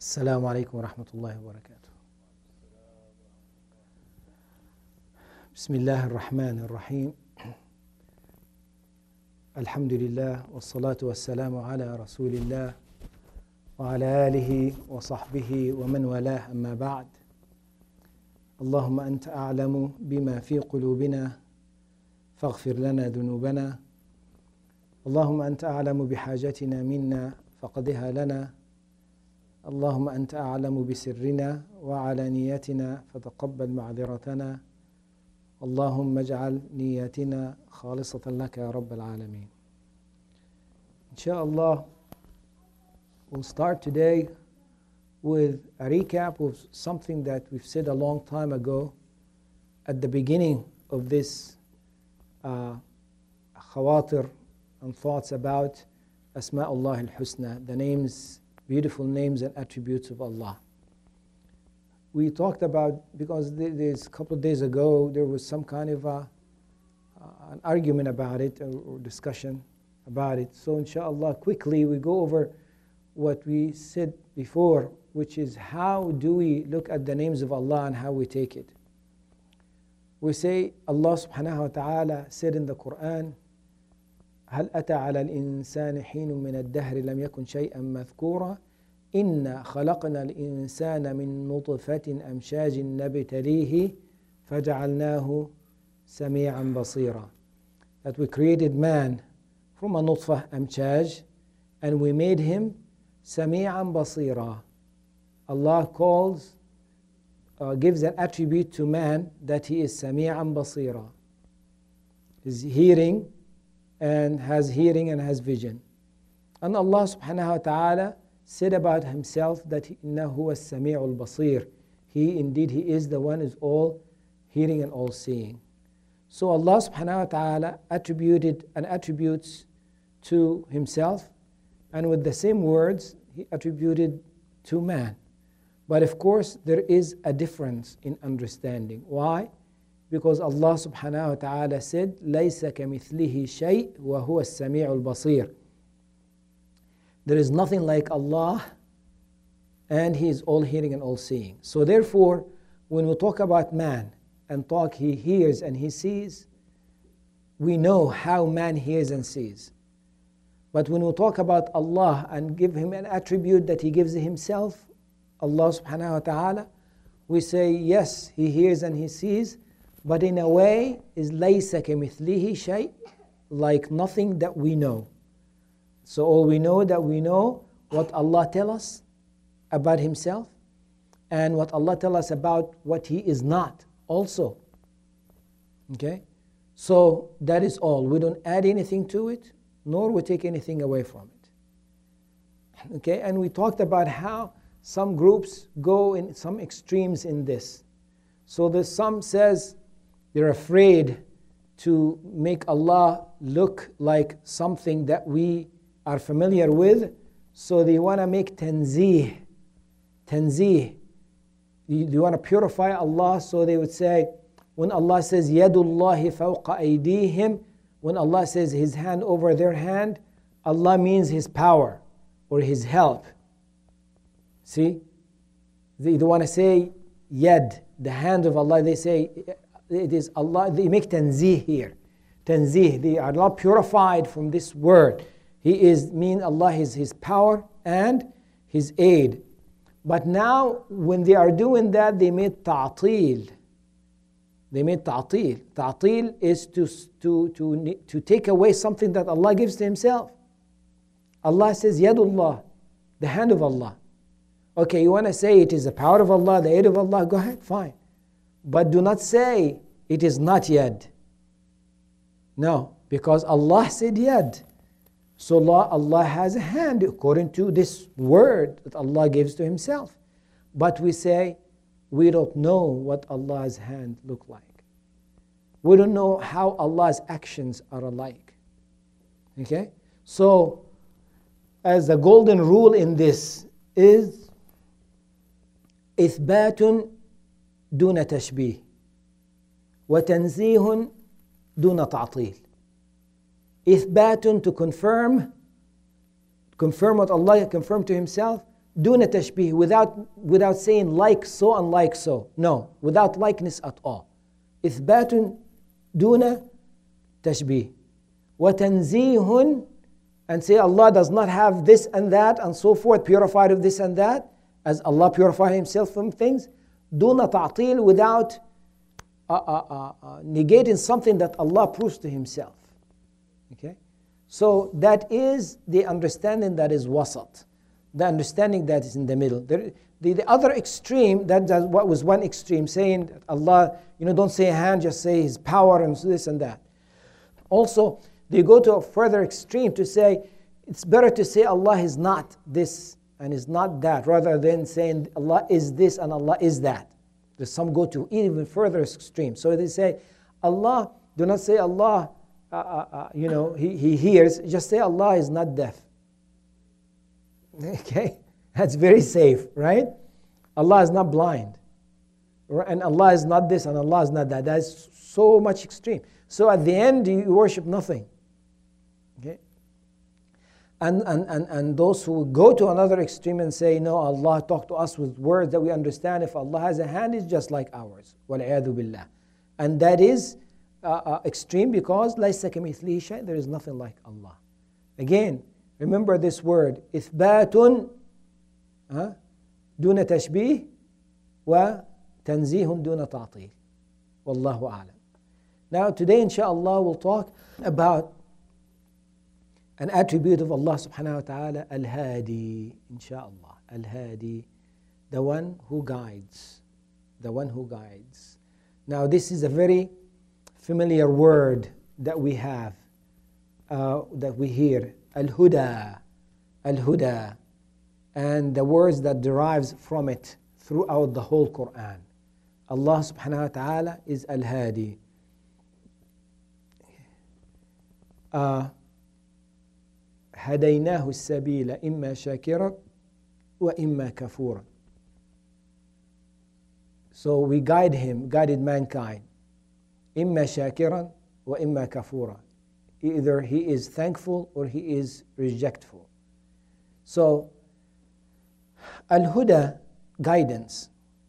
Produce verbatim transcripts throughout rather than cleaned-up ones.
السلام عليكم ورحمة الله وبركاته. بسم الله الرحمن الرحيم. الحمد لله والصلاة والسلام على رسول الله وعلى آله وصحبه ومن والاه، أما بعد. اللهم أنت أعلم بما في قلوبنا فاغفر لنا ذنوبنا. اللهم أنت أعلم بحاجتنا منا فقضها لنا. اللهم أنت أعلم بسرنا وعلانيتنا فتقبل معذرتنا. اللهم اجعل نياتنا خالصة لك يا رب العالمين. Inshallah, we'll start today with a recap of something that we've said a long time ago at the beginning of this uh, khawatir and thoughts about Asma'ullah al-Husna, the names, beautiful names and attributes of Allah. We talked about, because there's a couple of days ago there was some kind of a, uh, an argument about it or, or discussion about it. So inshallah, quickly we go over what we said before, which is how do we look at the names of Allah and how we take it. We say Allah subhanahu wa ta'ala said in the Quran, هل أتى على الإنسان حين من الدهر لم يكن شيئا مذكورا إنا خلقنا الإنسان من نطفة أمشاج نبتليه فجعلناه سميعا بصيرا. That we created man from a nutfah amshaj and we made him سميعا بصيرا. Allah calls, uh, gives an attribute to man that he is سميعا بصيرا. His hearing and has hearing and has vision. And Allah subhanahu wa ta'ala said about himself that إِنَّهُ هُوَ السَّمِيعُ الْبَصِيرُ. He indeed, he is the one who is all hearing and all seeing. So Allah subhanahu wa ta'ala attributed and attributes to himself, and with the same words he attributed to man. But of course there is a difference in understanding. Why? Because Allah subhanahu wa ta'ala said لَيْسَ كَمِثْلِهِ شَيْءٍ وَهُوَ السَّمِيعُ الْبَصِيرُ. There is nothing like Allah and He is all hearing and all seeing. So therefore, when we talk about man and talk He hears and He sees, we know how man hears and sees. But when we talk about Allah and give Him an attribute that He gives Himself, Allah subhanahu wa ta'ala, we say yes, He hears and He sees, but in a way is لَيْسَ كَمِثْلِهِ شَيْءٍ, like nothing that we know. So all we know that we know what Allah tells us about Himself and what Allah tells us about what He is not also. Okay? So that is all. We don't add anything to it, nor we take anything away from it. Okay? And we talked about how some groups go in some extremes in this. So the some says they're afraid to make Allah look like something that we are familiar with, so they want to make tanzih. Tanzih. They, they want to purify Allah, so they would say, when Allah says, Yadullahi fawqa aydihim, when Allah says His hand over their hand, Allah means His power or His help. See? They, they want to say, Yad, the hand of Allah, they say, it is Allah, they make tanzih here. Tanzih, they are not purified from this word. He is, mean Allah is His power and His aid. But now, when they are doing that, they made ta'til. They made ta'til. Ta'til is to, to, to, to take away something that Allah gives to Himself. Allah says, Yadullah, the hand of Allah. Okay, you want to say it is the power of Allah, the aid of Allah, go ahead, fine. But do not say it is not yad. No, because Allah said yad. So Allah, Allah has a hand according to this word that Allah gives to Himself. But we say we don't know what Allah's hand look like. We don't know how Allah's actions are alike. Okay? So as the golden rule in this is إثبات دون تشبيه وتنزيه دون تعطيل. إثبات, to confirm, confirm what Allah confirmed to Himself, دون تشبيه, without, without saying like so and like so. No, without likeness at all. إثبات دون تشبيه. وتنزيه, and say Allah does not have this and that and so forth, purified of this and that, as Allah purified Himself from things. دون تعطيل, without uh, uh, uh, uh, negating something that Allah proves to Himself. Okay? So that is the understanding that is wasat, the understanding that is in the middle. There, the, the other extreme, that, that what was one extreme, saying that Allah, you know, don't say hand, just say His power and this and that. Also, they go to a further extreme to say it's better to say Allah is not this and is not that, rather than saying Allah is this and Allah is that. There's some go to even further extreme. So they say Allah, do not say Allah, uh, uh, uh, you know, he, he hears, just say Allah is not deaf. Okay, that's very safe, right? Allah is not blind, and Allah is not this and Allah is not that. That's so much extreme. So at the end, you worship nothing. Okay, and and and and those who go to another extreme and say, no, Allah talk to us with words that we understand. If Allah has a hand, it's just like ours. وَالْعِيَاذُ بِاللَّهِ. And that is uh, uh, extreme because لَيْسَ كَمِثْلِهِ شَيْءٍ, there is nothing like Allah. Again, remember this word, إثبات دون تشبيه وتنزيه دون تعطيل. والله أعلم. Now today inshallah we'll talk about an attribute of Allah subhanahu wa ta'ala, Al-Hadi, inshallah. Al-Hadi, the one who guides, the one who guides. Now this is a very familiar word that we have, uh, that we hear. Al-Huda, Al-Huda, and the words that derives from it throughout the whole Quran. Allah subhanahu wa ta'ala is Al-Hadi. Uh, هديناه السبيل إما شاكرا وإما كفورا. So we guide him, guided mankind. إما شاكرا وإما كفورا. Either he is thankful or he is rejectful. So, Al-Huda, guidance.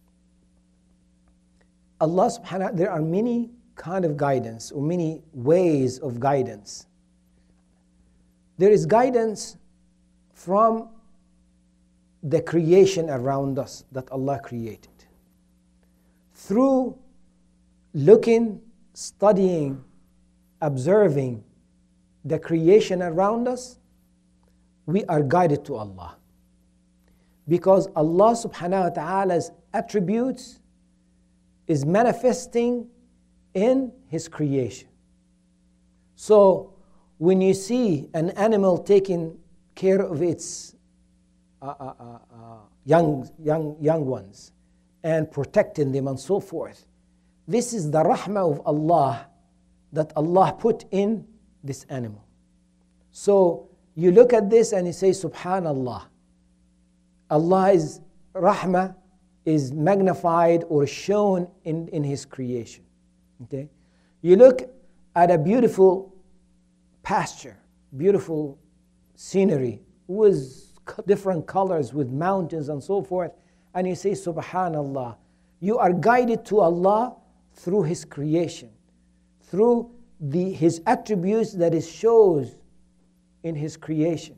Allah subhanahu wa ta'ala, there are many kind of guidance or many ways of guidance. There is guidance from the creation around us that Allah created. Through looking, studying, observing the creation around us, we are guided to Allah. Because Allah subhanahu wa ta'ala's attributes is manifesting in His creation. So, when you see an animal taking care of its uh, uh, uh, uh, young, young, young ones and protecting them and so forth, this is the rahmah of Allah that Allah put in this animal. So you look at this and you say, Subhanallah. Allah's rahmah is magnified or shown in, in His creation. Okay? You look at a beautiful pasture, beautiful scenery with different colors, with mountains and so forth, and you say, Subhanallah. You are guided to Allah through His creation, through the, His attributes that it shows in His creation.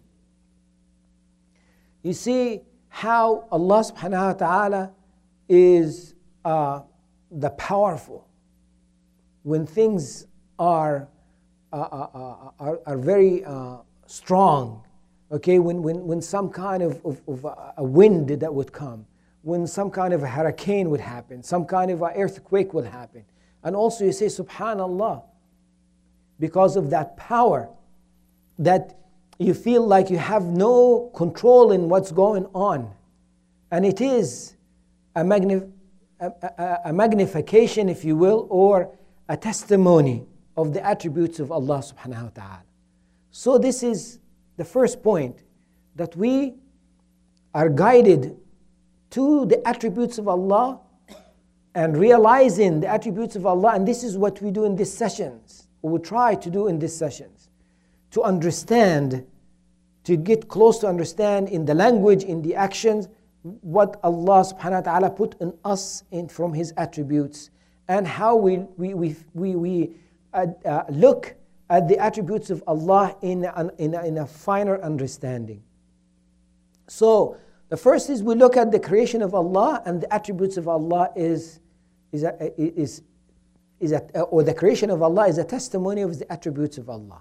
You see how Allah subhanahu wa ta'ala is uh, the powerful. When things are uh, uh, are, are very uh, strong, okay, when, when, when some kind of, of, of a wind that would come, when some kind of a hurricane would happen, some kind of an earthquake would happen. And also you say, Subhanallah, because of that power, that you feel like you have no control in what's going on. And it is a, magnif- a, a, a magnification, if you will, or a testimony of the attributes of Allah subhanahu wa ta'ala. So this is the first point, that we are guided to the attributes of Allah and realizing the attributes of Allah. And this is what we do in these sessions, or we try to do in these sessions, to understand, to get close to understand in the language, in the actions, what Allah subhanahu wa ta'ala put in us in, from His attributes, and how we, we, we, we, we uh, uh, look at the attributes of Allah in a, in, a, in a finer understanding. So the first is we look at the creation of Allah, and the attributes of Allah is, is, a, is, is a, or the creation of Allah is a testimony of the attributes of Allah.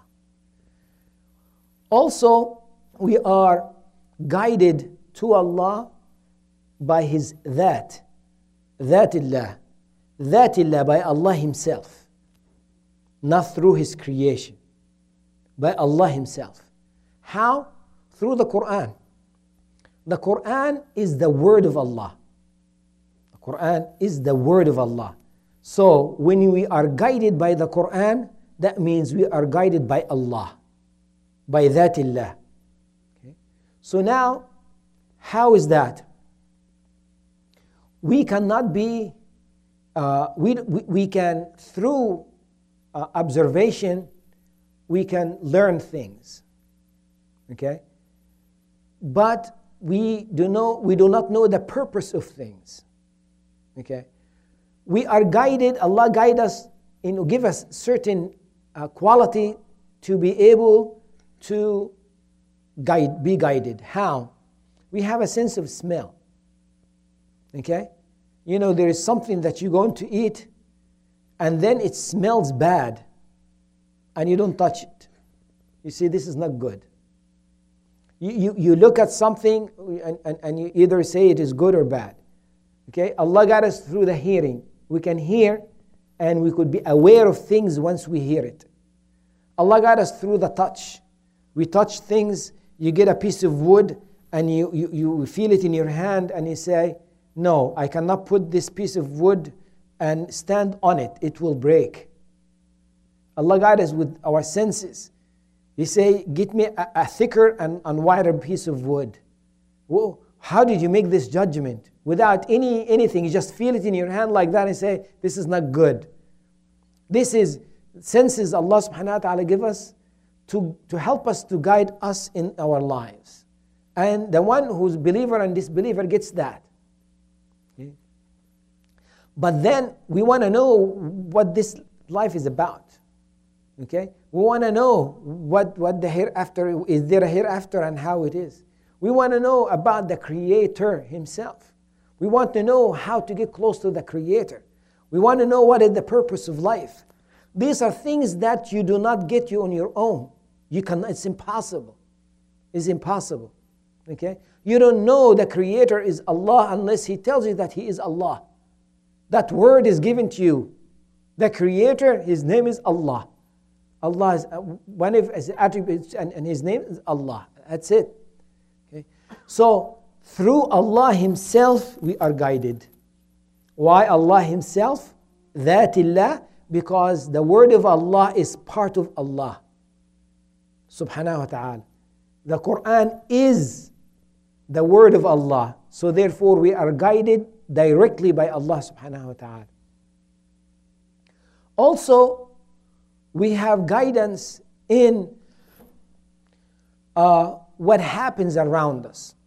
Also, we are guided to Allah by His Dhat, Dhatillah, Dhatillah, by Allah Himself, not through His creation, by Allah Himself. How? Through the Quran. The Quran is the word of Allah. The Quran is the word of Allah. So when we are guided by the Quran, that means we are guided by Allah, by Dhatillah. Okay? So now, how is that? We cannot be, uh, we, we, we can, through uh, observation, we can learn things. Okay? But we do, know, we do not know the purpose of things. Okay? We are guided, Allah guide us, in, give us certain uh, quality to be able to guide, be guided. How? We have a sense of smell. Okay? You know, there is something that you're going to eat, and then it smells bad, and you don't touch it. You see, this is not good. You, you, you look at something, and, and, and you either say it is good or bad. Okay? Allah got us through the hearing. We can hear, and we could be aware of things once we hear it. Allah got us through the touch. We touch things, you get a piece of wood, and you, you, you feel it in your hand, and you say, no, I cannot put this piece of wood and stand on it. It will break. Allah guide us with our senses. You say, get me a, a thicker and, and wider piece of wood. Whoa, how did you make this judgment? Without any anything, you just feel it in your hand like that and say, this is not good. This is senses Allah subhanahu wa ta'ala give us to, to help us, to guide us in our lives. And the one who's believer and disbeliever gets that. Okay? But then we want to know what this life is about. Okay? We want to know what, what the hereafter, is there a hereafter and how it is. We want to know about the Creator Himself. We want to know how to get close to the Creator. We want to know what is the purpose of life. These are things that you do not get you on your own. You can, it's impossible. It's impossible. Okay? You don't know the Creator is Allah unless He tells you that He is Allah. That word is given to you. The Creator, His name is Allah. Allah is one of His attributes, and, and His name is Allah. That's it. Okay? So, through Allah Himself, we are guided. Why Allah Himself? Dhatillah, because the word of Allah is part of Allah. Subhanahu wa ta'ala. The Quran is the word of Allah. So therefore we are guided directly by Allah subhanahu wa ta'ala. Also, we have guidance in uh, what happens around us.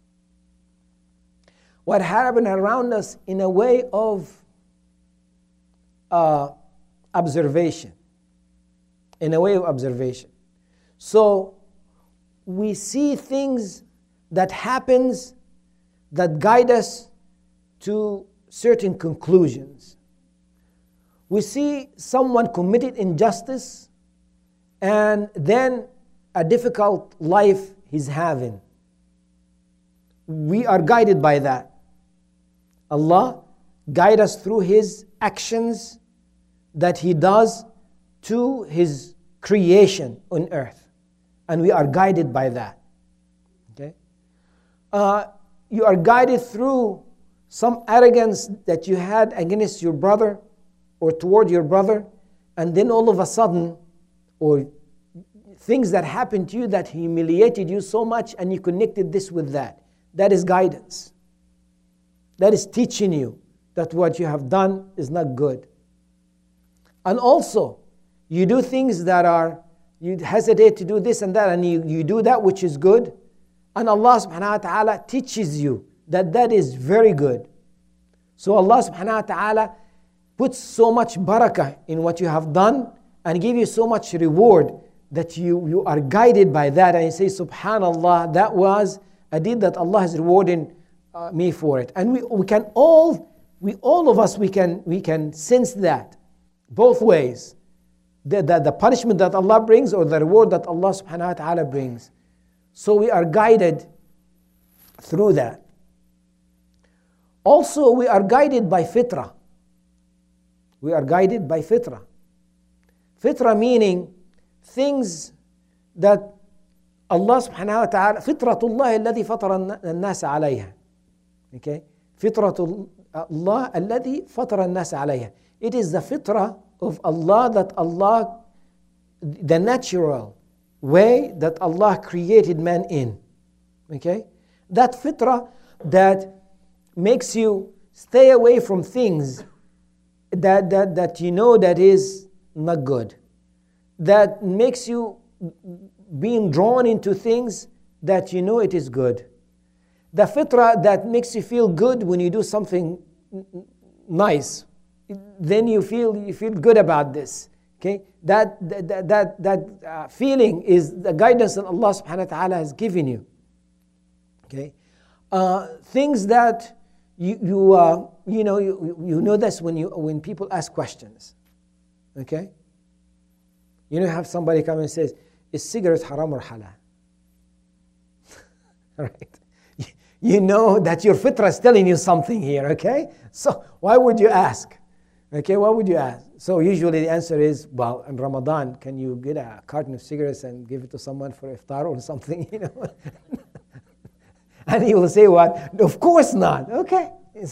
What happens around us in a way of uh, observation. In a way of observation. So, we see things that happens that guide us to certain conclusions. We see someone committed injustice and then a difficult life he's having. We are guided by that. Allah guide us through His actions that He does to His creation on earth. And we are guided by that. Okay? Uh, you are guided through some arrogance that you had against your brother or toward your brother, and then all of a sudden, or things that happened to you that humiliated you so much, and you connected this with that. That is guidance. That is teaching you that what you have done is not good. And also, you do things that are you hesitate to do this and that, and you, you do that which is good, and Allah subhanahu wa ta'ala teaches you that that is very good. So Allah subhanahu wa ta'ala puts so much barakah in what you have done and give you so much reward that you, you are guided by that, and you say, subhanallah, that was a deed that Allah is rewarding uh, me for it. And we, we can all, we all of us, we can, we can sense that both ways. The, the, the punishment that Allah brings or the reward that Allah subhanahu wa ta'ala brings. So we are guided through that. Also, we are guided by fitrah. We are guided by fitrah. Fitrah meaning things that Allah subhanahu wa ta'ala, fitratullah alladhi fatara an-nas alayha. Okay? Fitratullah alladhi fatara an-nas alayha. It is the fitrah of Allah that Allah, the natural way that Allah created man in. Okay? That fitrah that makes you stay away from things that, that, that you know that is not good. That makes you being drawn into things that you know it is good. The fitrah that makes you feel good when you do something nice. Then you feel you feel good about this. Okay, that that that that uh, feeling is the guidance that Allah subhanahu wa ta'ala has given you. Okay, uh, things that you you uh, you know you, you know this when you when people ask questions. Okay, you know, have somebody come and says, "Is cigarette haram or halal?" Right? You know that your fitrah is telling you something here. Okay, so why would you ask? Okay, what would you ask? So usually the answer is, well, in Ramadan, can you get a carton of cigarettes and give it to someone for iftar or something, you know? And he will say what? Of course not. Okay.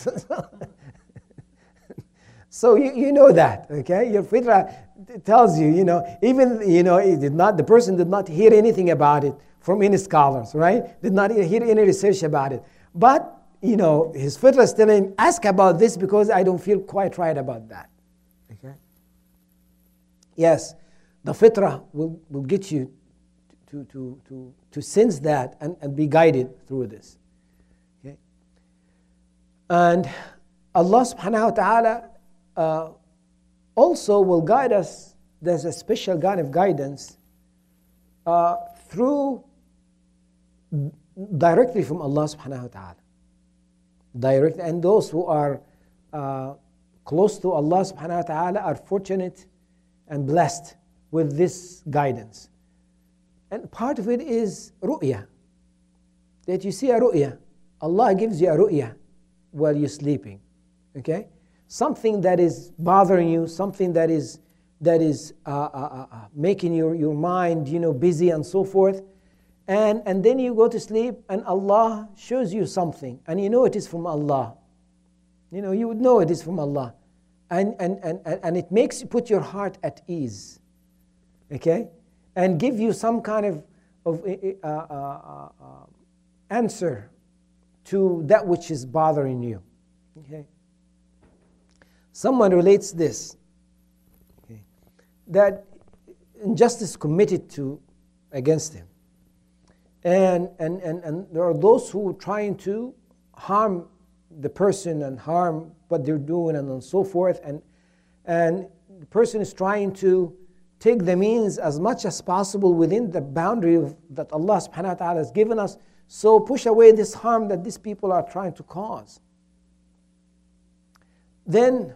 So you, you know that, okay? Your fitrah tells you, you know, even, you know, it did not, the person did not hear anything about it from any scholars, right? Did not hear any research about it. But you know, his fitrah is telling him, ask about this because I don't feel quite right about that. Okay? Yes, the fitrah will, will get you to, to, to, to sense that and, and be guided through this. Okay? And Allah subhanahu wa ta'ala uh, also will guide us. There's a special kind of guidance uh, through directly from Allah subhanahu wa ta'ala. Direct, and those who are uh, close to Allah subhanahu wa ta'ala are fortunate and blessed with this guidance. And part of it is ru'ya. That you see a ru'ya. Allah gives you a ru'ya while you're sleeping. Okay? Something that is bothering you, something that is that is uh, uh, uh, making your, your mind, you know, busy and so forth. And, and then you go to sleep and Allah shows you something and you know it is from Allah. You know, you would know it is from Allah. And, and, and, and it makes you put your heart at ease. Okay? And give you some kind of, of uh, uh, uh, answer to that which is bothering you. Okay? Someone relates this. Okay? That injustice committed to against him. And, and, and, and there are those who are trying to harm the person and harm what they're doing and, and so forth. And, and the person is trying to take the means as much as possible within the boundary of, that Allah subhanahu wa ta'ala has given us. So push away this harm that these people are trying to cause. Then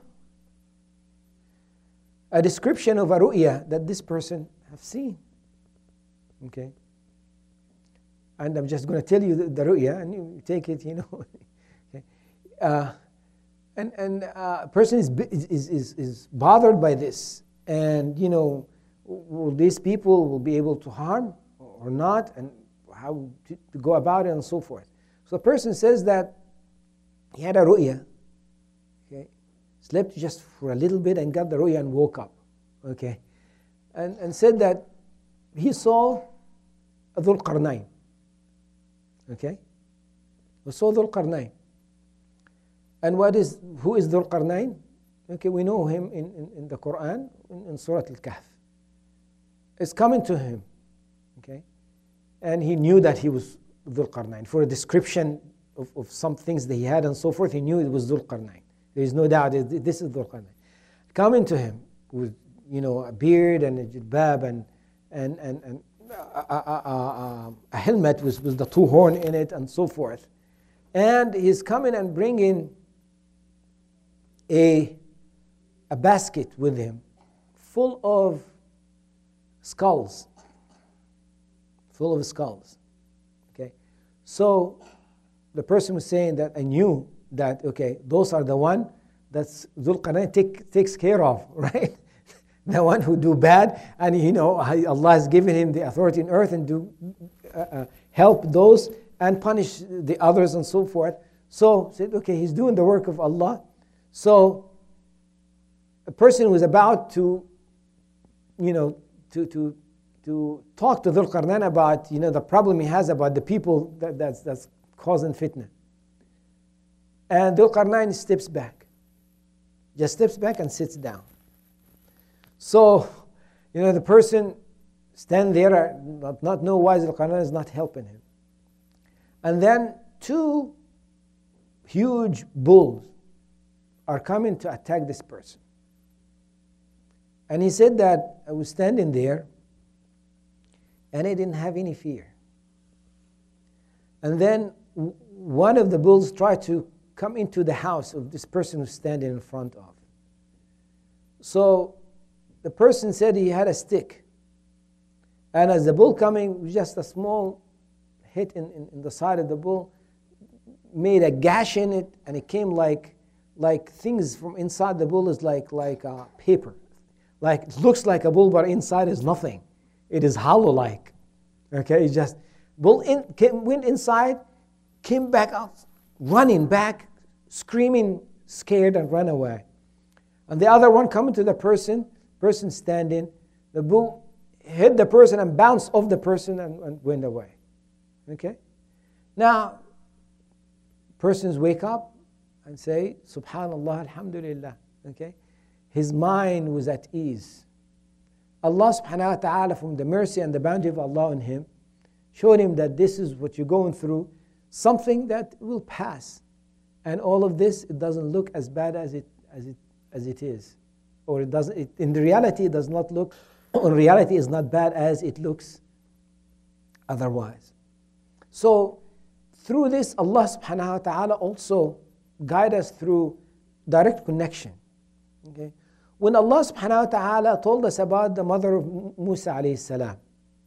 a description of a ru'ya that this person have seen. Okay. And I'm just going to tell you the, the ru'ya, and you take it, you know. Okay. uh, and and uh, a person is, is, is, is bothered by this. And, you know, will these people will be able to harm or not? And how to, to go about it and so forth. So a person says that he had a ru'ya. Okay. Slept just for a little bit and got the ru'ya and woke up. Okay. And, and said that he saw Dhul Qarnayn. Okay? We saw Dhul Qarnayn. And what is, who is Dhul Qarnayn? Okay, we know him in, in, in the Quran, in, in Surah Al-Kahf. is coming to him. Okay? And he knew that he was Dhul Qarnayn. For a description of, of some things that he had and so forth, he knew it was Dhul Qarnayn. There is no doubt that this is Dhul Qarnayn. Coming to him with, you know, a beard and a jilbab and, and, and, and a, a, a, a helmet with, with the two horn in it and so forth. And he's coming and bringing a, a basket with him full of skulls. Full of skulls. Okay? So the person was saying that I knew that, okay, those are the one that's Dhul Qarnayn take, takes care of, right? The one who do bad, and you know, Allah has given him the authority in earth and do uh, uh, help those and punish the others and so forth. So said, okay, he's doing the work of Allah. So a person who is about to, you know, to to to talk to Dhul Qarnayn about, you know, the problem he has about the people that, that's that's causing fitna. And Dhul Qarnayn steps back, just steps back and sits down. So, you know, the person stand there, not, not know why Dhul Qarnayn is not helping him. And then two huge bulls are coming to attack this person. And he said that I was standing there and I didn't have any fear. And then one of the bulls tried to come into the house of this person who's standing in front of. So the person said he had a stick. And as the bull coming, just a small hit in, in, in the side of the bull, made a gash in it, and it came like, like things from inside the bull is like, like uh, paper. Like, it looks like a bull, but inside is nothing. It is hollow-like. Okay, it just, bull in, came, went inside, came back out, running back, screaming, scared, and ran away. And the other one coming to the person, person standing, the bull hit the person and bounced off the person and, and went away. Okay? Now, persons wake up and say, Subhanallah, Alhamdulillah. Okay? His mind was at ease. Allah subhanahu wa ta'ala, from the mercy and the bounty of Allah on him, showed him that this is what you're going through, something that will pass. And all of this, it doesn't look as bad as it, as it, as it is. Or it doesn't, it, in the reality, it does not look, in reality, it's not bad as it looks otherwise. So, through this, Allah subhanahu wa ta'ala also guide us through direct connection. Okay? When Allah subhanahu wa ta'ala told us about the mother of Musa alayhi salam,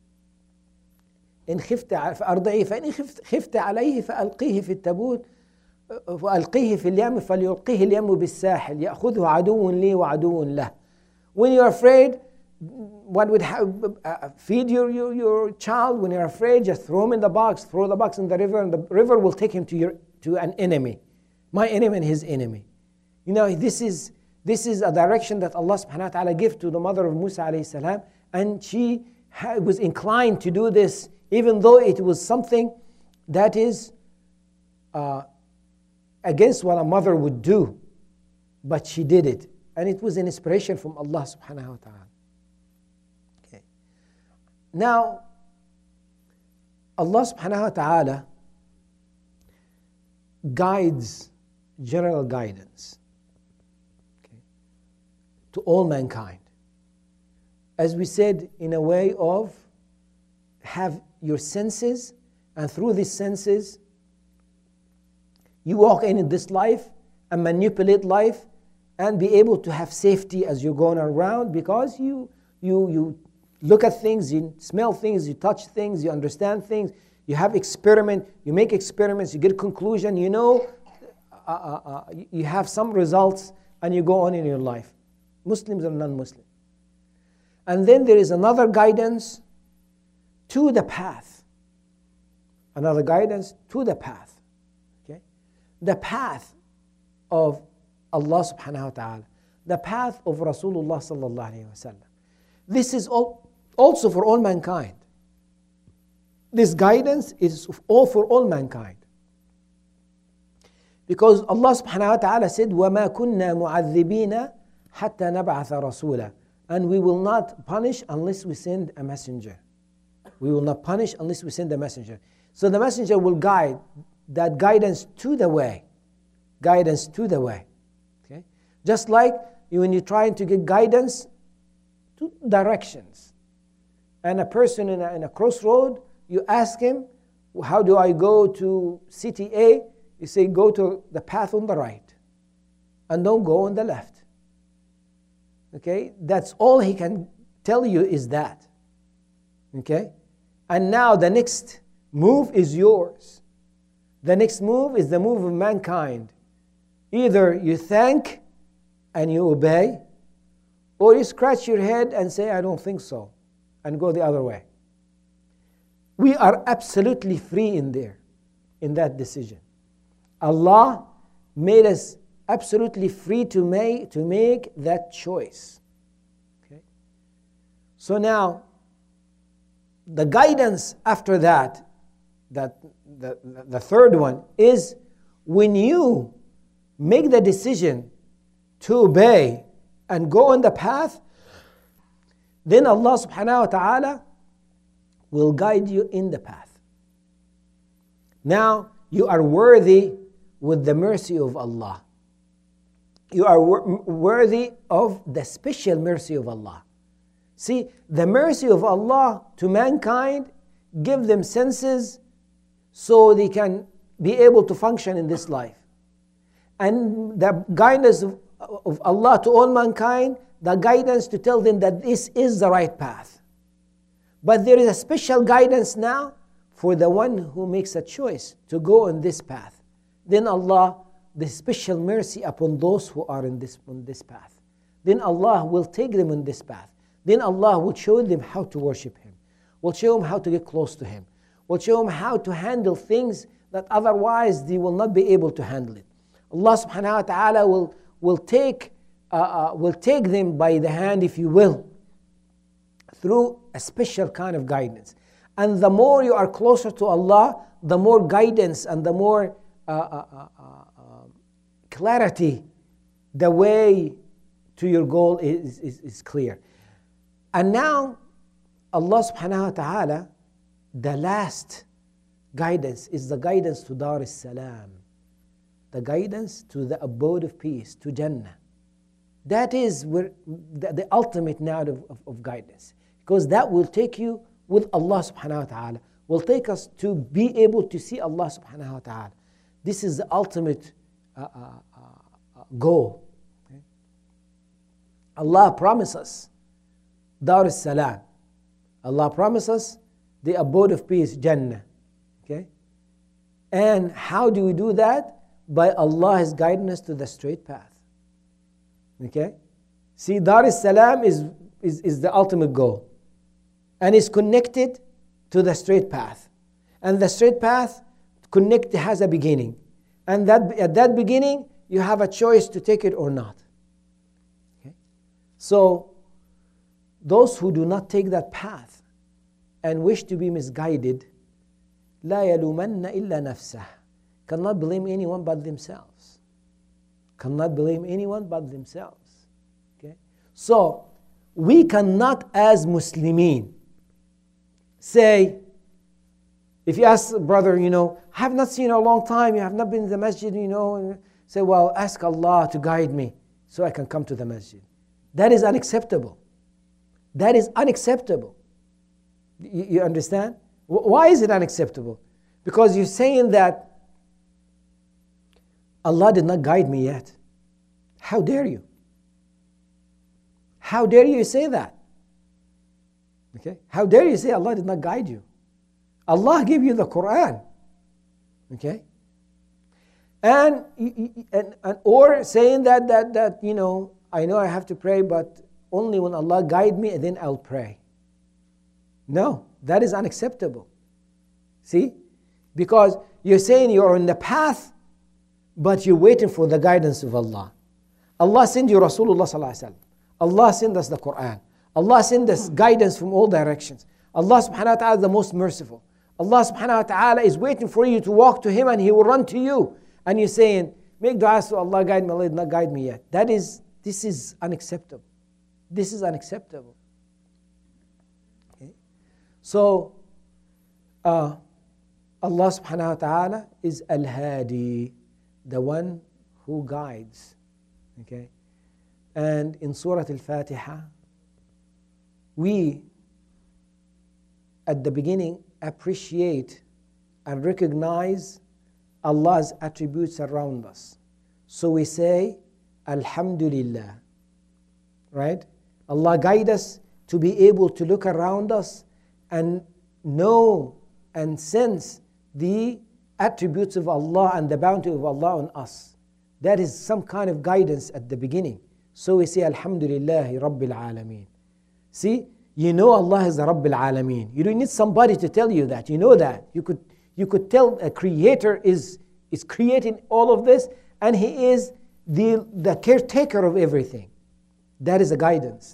إن خفت فأرضعيه فإن خفت عليه فألقيه في التابوت فألقيه في اليم فليلقيه اليم بالساحل يأخذه عدو لي وعدو له. When you're afraid, one would have, uh, feed your, your, your child. When you're afraid, just throw him in the box, throw the box in the river, and the river will take him to, your, to an enemy. My enemy and his enemy. You know, this is, this is a direction that Allah subhanahu wa ta'ala gave to the mother of Musa alayhi salam, and she was inclined to do this, even though it was something that is uh, against what a mother would do. But she did it. And it was an inspiration from Allah subhanahu wa ta'ala. Okay. Now, Allah subhanahu wa ta'ala guides, general guidance, okay, to all mankind. As we said, in a way of have your senses, and through these senses, you walk in this life and manipulate life and be able to have safety as you're going around, because you, you, you look at things, you smell things, you touch things, you understand things, you have experiment, you make experiments, you get conclusion, you know, uh, uh, uh, you have some results, and you go on in your life, Muslims and non-Muslims. And then there is another guidance to the path. Another guidance to the path. Okay? The path of Allah subhanahu wa ta'ala. The path of Rasulullah sallallahu alayhi wa sallam. This is all, also for all mankind. This guidance is all for all mankind. Because Allah subhanahu wa ta'ala said, وَمَا كُنَّا مُعَذِّبِينَ حَتَّى نَبْعَثَ رَسُولًا. And we will not punish unless we send a messenger. We will not punish unless we send a messenger. So the messenger will guide, that guidance to the way. Guidance to the way. Okay? Just like when you're trying to get guidance to directions. And a person in a, in a crossroad, you ask him, how do I go to city A? You say, go to the path on the right. And don't go on the left. Okay? That's all he can tell you is that. Okay? And now the next move is yours. The next move is the move of mankind. Either you thank and you obey, or you scratch your head and say, I don't think so, and go the other way. We are absolutely free in there, in that decision. Allah made us absolutely free to make, to make that choice. Okay? So now, the guidance after that, that the, the third one, is when you make the decision to obey and go on the path, then Allah subhanahu wa ta'ala will guide you in the path. Now, you are worthy with the mercy of Allah. You are wor- worthy of the special mercy of Allah. See, the mercy of Allah to mankind give them senses so they can be able to function in this life. And the guidance of, of Allah to all mankind, the guidance to tell them that this is the right path. But there is a special guidance now for the one who makes a choice to go on this path. Then Allah, the special mercy upon those who are in this, on this path. Then Allah will take them on this path. Then Allah will show them how to worship Him. Will show them how to get close to Him. Will show them how to handle things that otherwise they will not be able to handle it. Allah subhanahu wa ta'ala will, will, take, uh, uh, will take them by the hand, if you will, through a special kind of guidance. And the more you are closer to Allah, the more guidance and the more uh, uh, uh, uh, clarity, the way to your goal is, is, is clear. And now, Allah subhanahu wa ta'ala, the last guidance is the guidance to Dar es-Salam. The guidance to the abode of peace, to Jannah. That is where the, the ultimate now of, of, of guidance. Because that will take you with Allah subhanahu wa ta'ala. Will take us to be able to see Allah subhanahu wa ta'ala. This is the ultimate uh, uh, uh, goal. Okay? Allah promises Dar es-Salam. Allah promises the abode of peace, Jannah. Okay? And how do we do that? By Allah's guiding us to the straight path. Okay? See, Dar es-Salam is, is, is the ultimate goal. And is connected to the straight path. And the straight path connect, has a beginning. And that, at that beginning, you have a choice to take it or not. Okay? So, those who do not take that path and wish to be misguided, لا يلومن إلا نفسه, cannot blame anyone but themselves. Cannot blame anyone but themselves. Okay? So, we cannot as Muslimin say, if you ask brother, you know, I have not seen you in a long time, you have not been in the masjid, you know, and say, well, ask Allah to guide me so I can come to the masjid. That is unacceptable. That is unacceptable. You, you understand? Why is it unacceptable? Because you're saying that Allah did not guide me yet. How dare you? How dare you say that? Okay? How dare you say Allah did not guide you? Allah gave you the Quran. Okay? And, and, and or saying that, that, that, you know, I know I have to pray, but only when Allah guide me, and then I'll pray. No, that is unacceptable. See? Because you're saying you're on the path, but you're waiting for the guidance of Allah. Allah sent you Rasulullah sallallahu alaihi wasallam. Allah sent us the Quran. Allah sent us guidance from all directions. Allah subhanahu wa ta'ala is the most merciful. Allah subhanahu wa ta'ala is waiting for you to walk to Him and He will run to you. And you're saying, make dua so Allah guide me, Allah did not guide me yet. That is, this is unacceptable. This is unacceptable. Okay? So, uh, Allah subhanahu wa ta'ala is Al-Hadi, the one who guides. Okay? And in Surah Al-Fatiha, we, at the beginning, appreciate and recognize Allah's attributes around us. So we say, Alhamdulillah. Right? Allah guide us to be able to look around us and know and sense the attributes of Allah and the bounty of Allah on us. That is some kind of guidance at the beginning. So we say, Alhamdulillahi Rabbil Alameen. See, you know Allah is the Rabbil Alameen. You don't need somebody to tell you that. You know that. You could, you could tell a creator is, is creating all of this, and He is the, the caretaker of everything. That is a guidance.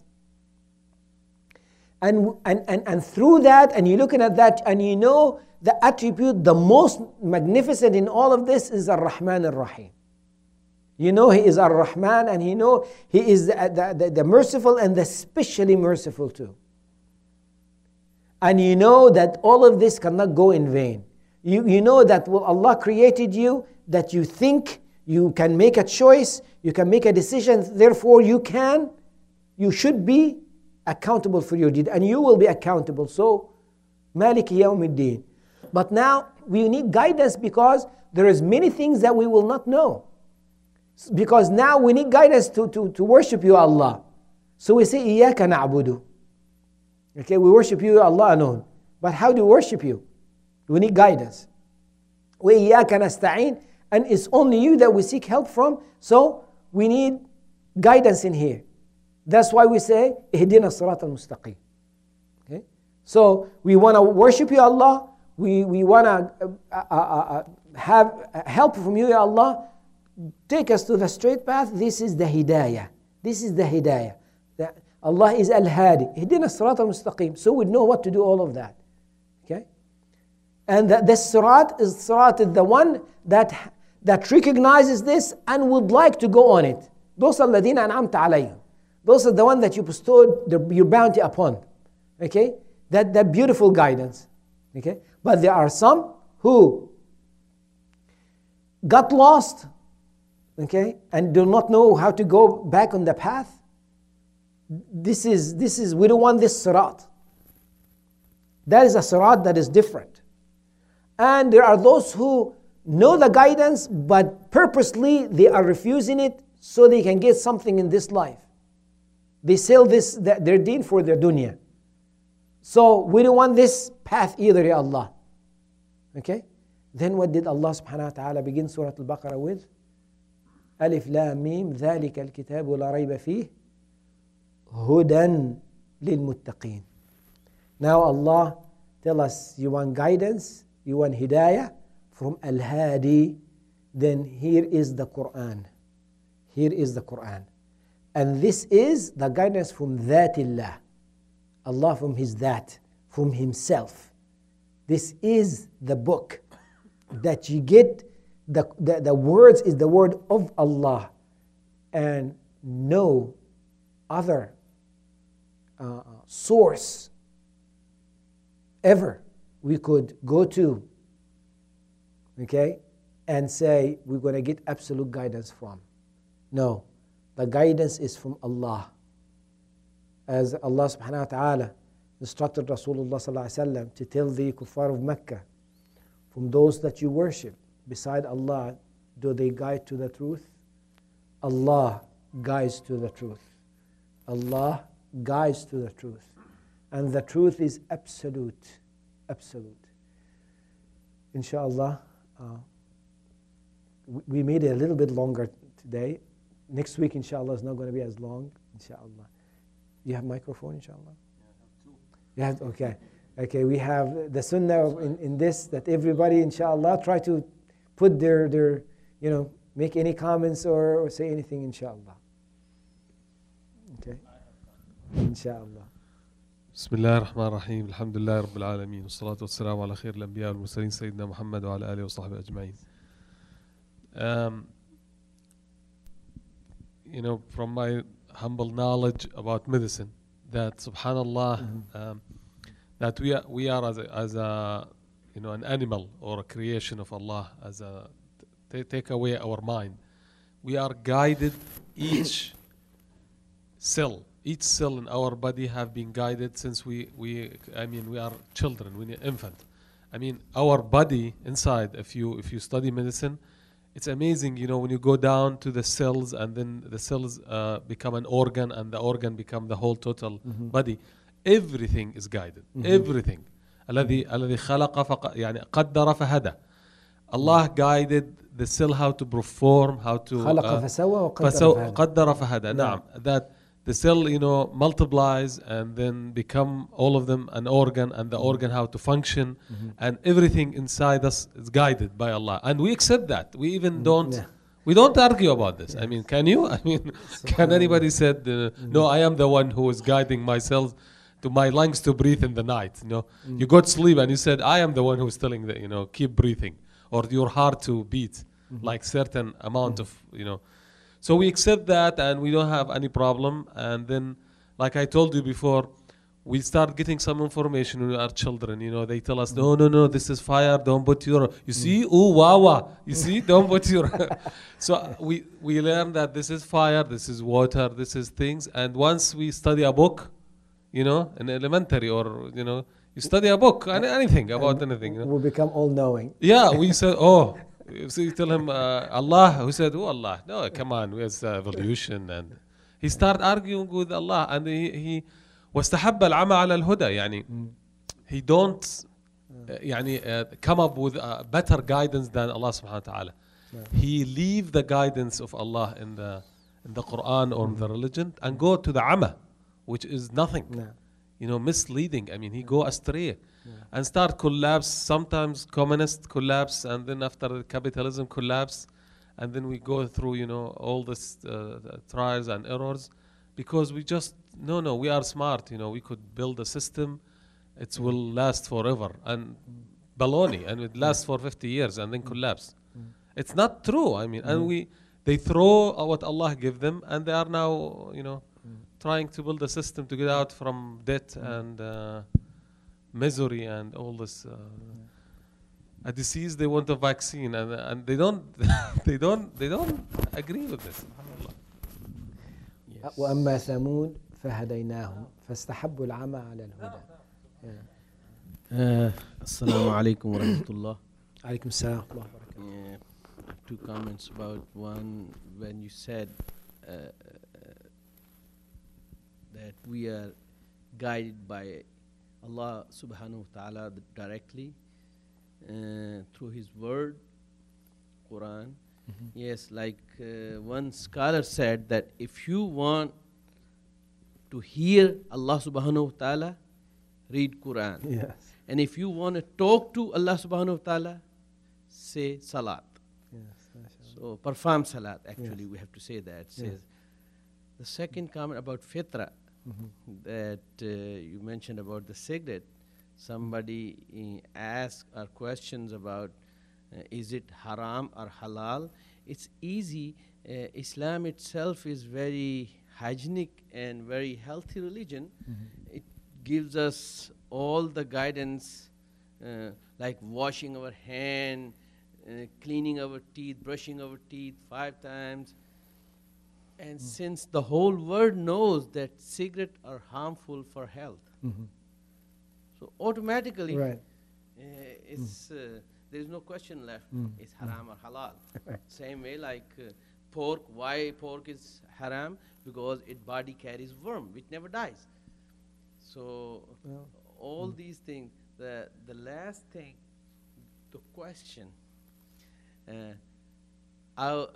And, and, and, and through that, and you're looking at that, and you know the attribute, the most magnificent in all of this is Ar-Rahman Ar-Rahim. You know He is Ar-Rahman, and you know He is the, the, the, the merciful and the specially merciful too. And you know that all of this cannot go in vain. You, you know that well, Allah created you, that you think, you can make a choice, you can make a decision, therefore you can, you should be accountable for your deed, and you will be accountable. So, Maliki Yawmiddin. But now, we need guidance because there is many things that we will not know. Because now we need guidance to, to, to worship you, Allah. So we say, Iyaka na'budu. Okay, we worship you, Allah alone. But how do we worship you? We need guidance. Wa Iyaka nasta'in. And it's only you that we seek help from. So we need guidance in here. That's why we say, Ihdina as-sirat al-mustaqim. Okay? So we want to worship you, Allah. We, we want to uh, uh, uh, have help from you, Ya Allah. Take us to the straight path. This is the hidayah. This is the hidayah. That Allah is Al-Hadi. Ihdina as-sirat al-mustaqim. So we know what to do all of that. Okay? And the, the sirat is sirat is the one that, that recognizes this and would like to go on it. Those are الذين أنعمت عليهم. Those are the one that you bestowed the, your bounty upon. Okay? That, that beautiful guidance. Okay? But there are some who got lost, okay, and do not know how to go back on the path. This is, this is, we don't want this sirat. That is a sirat that is different. And there are those who know the guidance, but purposely they are refusing it so they can get something in this life. They sell this, their deen for their dunya. So we don't want this path either, Ya Allah. Okay? Then what did Allah subhanahu wa ta'ala begin Surah Al-Baqarah with? Alif Lam Mim ذَلِكَ الْكِتَابُ لَا رَيْبَ فِيهِ هُدًى لِلْمُتَّقِينَ. Now Allah tell us, you want guidance, you want hidayah from Al-Hadi, then here is the Quran. Here is the Quran. And this is the guidance from Dhatillah. Allah from His Dhat, from Himself. This is the book that you get, the, the, the words is the word of Allah. And no other uh, source ever we could go to, okay, and say we're going to get absolute guidance from. No, the guidance is from Allah. As Allah subhanahu wa ta'ala instructed Rasulullah sallallahu alaihi wasallam to tell the kuffar of Mecca, from those that you worship beside Allah, do they guide to the truth? Allah guides to the truth. Allah guides to the truth. And the truth is absolute. Absolute. Inshallah, uh, we made it a little bit longer today. Next week, inshallah, is not going to be as long, inshallah. You have microphone, inshallah? Yeah, I have two. You have, okay. Okay, we have the sunnah in, in this, that everybody, inshallah, try to put their, their you know, make any comments or, or say anything, inshallah. Okay? Inshallah. بسم الله الرحمن الرحيم الحمد لله رب العالمين والصلاة والسلام على خير الأنبياء والمرسلين سيدنا محمد وعلى آله وصحبه أجمعين. Um, you know, from my humble knowledge about medicine. That subhanallah, Mhm. um, that we are we are as a, as a you know an animal or a creation of Allah. As a t- take away our mind, we are guided. Each cell, each cell in our body have been guided since we we I mean we are children, we are infant. I mean our body inside. If you if you study medicine, it's amazing, you know, when you go down to the cells and then the cells uh, become an organ and the organ become the whole total Mhm. body. Everything is guided. Mhm. Everything. الذي الذي خلق فق يعني قدر فهدى. Allah guided the cell how to perform, how to خلق uh, فسوى وقدر فسو فهدى. قدر فهدى. نعم. نعم. That the cell, you know, multiplies and then become all of them an organ, and the organ how to function, Mhm. and everything inside us is guided by Allah, and we accept that. We even Mm, don't yeah. we don't argue about this. I Yes. mean, can you? I mean, can Subhanallah. anybody said uh, no? I am the one who is guiding myself to my lungs to breathe in the night. You know, Mm. you go to sleep and you said I am the one who is telling that, you know, keep breathing, or your heart to beat Mhm. like certain amount Mhm. of, you know. So we accept that and we don't have any problem. And then, like I told you before, we start getting some information when we are children. You know, they tell us, no, no, no, this is fire. Don't put your, you see, ooh, wow, wow. You see, don't put your. So we, we learn that this is fire, this is water, this is things. And once we study a book, you know, in elementary, or, you know, you study a book, any, anything about And anything. You know? we become all knowing. Yeah, we said, oh, so you tell him, uh, Allah, who said, oh, Allah, no, come on, where's uh, evolution? And he started arguing with Allah, and he, he واستحب العمى على الهدى, يعني Mm. he don't uh, يعني uh, come up with uh, better guidance than Allah subhanahu wa ta'ala. Yeah. He leave the guidance of Allah in the in the Quran or in the religion and go to the ama, which is nothing. No. You know, misleading. I mean, he go astray Yeah. and start collapse. Sometimes communist collapse, and then after the capitalism collapse, and then we go through, you know, all this uh, trials and errors, because we just no, no, we are smart. You know, we could build a system, it will last forever, and baloney, and it lasts for fifty years and then collapse. Mm. It's not true. I mean, and Mm. we they throw what Allah give them, and they are now, you know, Mm. trying to build a system to get out from debt and uh, misery and all this. Uh, a disease, they want a vaccine, and and they don't, they don't, they don't agree with this. SubhanAllah. Yes. وأما ثمود فهديناهم فاستحبوا العمى على الهدى. Yeah. Uh, Assalamu alaikum wa rahmatullah. عليكم السلام ورحمة الله وبركاته. Yeah, two comments about one when you said uh, uh, that we are guided by Allah subhanahu wa ta'ala directly uh, through His word, Quran. Mhm. Yes, like uh, one scholar said that if you want to hear Allah subhanahu wa ta'ala, read Quran. Yes. And if you want to talk to Allah subhanahu wa ta'ala, say salat. Yes. mashallah. So perform salat, actually, Yes. we have to say that. Yes. Says the second comment about fitra Mhm. that uh, you mentioned about the cigarette. Somebody uh, asked or questions about uh, is it haram or halal? It's easy. Uh, Islam itself is very hygienic and very healthy religion. Mhm. It gives us all the guidance, uh, like washing our hand, uh, cleaning our teeth, brushing our teeth five times. And since the whole world knows that cigarettes are harmful for health, Mhm. so automatically Right. uh, it's, uh, there is no question left. Mm. It's haram or halal. Right. Same way like uh, pork. Why pork is haram? Because its body carries worm which never dies. So Well, all these things. The the last thing, the question. Uh, I,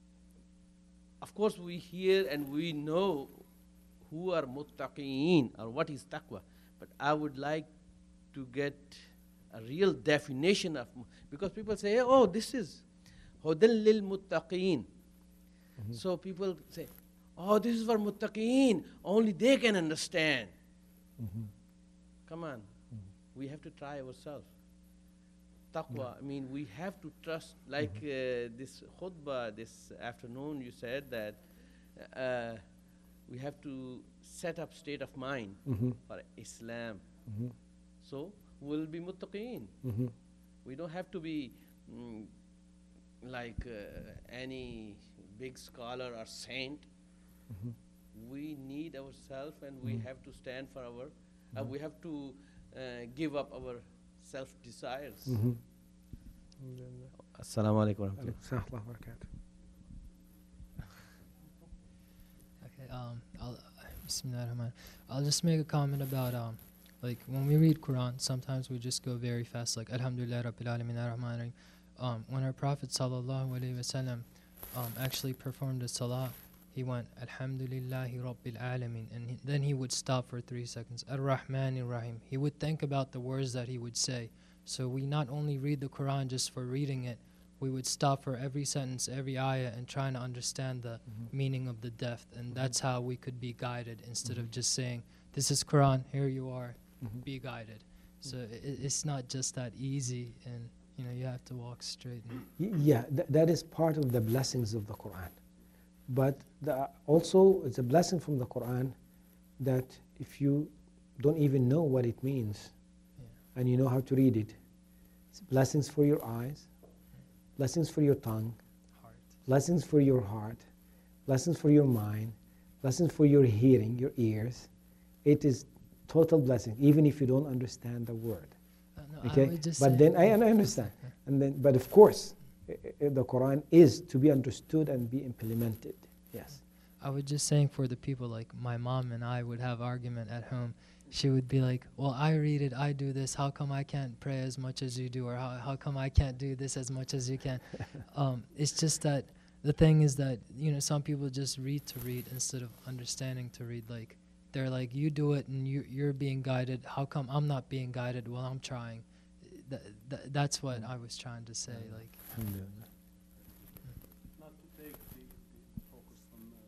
of course, we hear and we know who are muttaqeen or what is taqwa, but I would like to get a real definition of mu- because people say, oh, this is hudan lil muttaqeen. So people say, oh, this is for muttaqeen. Only they can understand. mhm. Come on, we have to try ourselves. Taqwa, I mean, we have to trust, like uh, this khutbah this afternoon, you said that uh, we have to set up state of mind Mhm. for Islam. Mhm. So we'll be muttaqeen. Mhm. We don't have to be mm, like uh, any big scholar or saint. Mhm. We need ourselves, and we Mhm. have to stand for our. Uh, Mhm. we have to uh, give up our self desires. Mhm. Assalamu alaikum wa rahmatullah. Assalamu alaikum wa barakatuh. Okay, um, I'll, Bismillahirrahman. I'll just make a comment about, um, like, when we read Quran, sometimes we just go very fast, like, Alhamdulillah Rabbil Alameen Ar-Rahman Ar-Rahim. Um, when our Prophet Sallallahu Alaihi Wasallam um, actually performed the Salah, he went, Alhamdulillahi Rabbil Alameen, and he, then he would stop for three seconds, Ar-Rahman Ar-Rahim. He would think about the words that he would say. So we not only read the Quran just for reading it, we would stop for every sentence, every ayah, and trying to understand the Mhm. meaning of the depth, and that's how we could be guided instead of Mhm. just saying, "This is Quran, here you are, Mhm. be guided." So i it's not just that easy, and you know you have to walk straight. And Y- Yeah, th- that is part of the blessings of the Quran. But the, also, it's a blessing from the Quran that if you don't even know what it means yeah. and you know how to read it, it's blessings for your eyes, blessings for your tongue, Heart. blessings for your heart, blessings for your mind, blessings for your hearing, your ears. It is total blessing, even if you don't understand the word. Uh, no, I Okay, would just but say- then I, and I understand, and then but of course, i- i- the Quran is to be understood and be implemented. Yes. I was just saying for the people like my mom and I would have argument at home. She would be like, "Well, I read it, I do this. How come I can't pray as much as you do, or how how come I can't do this as much as you can?" um, it's just that the thing is that you know some people just read to read instead of understanding to read. Like they're like, "You do it and you you're being guided. How come I'm not being guided? Well, I'm trying." Th- th- that's what I was trying to say. Like. Alhamdulillah. Not to take the, the focus from uh,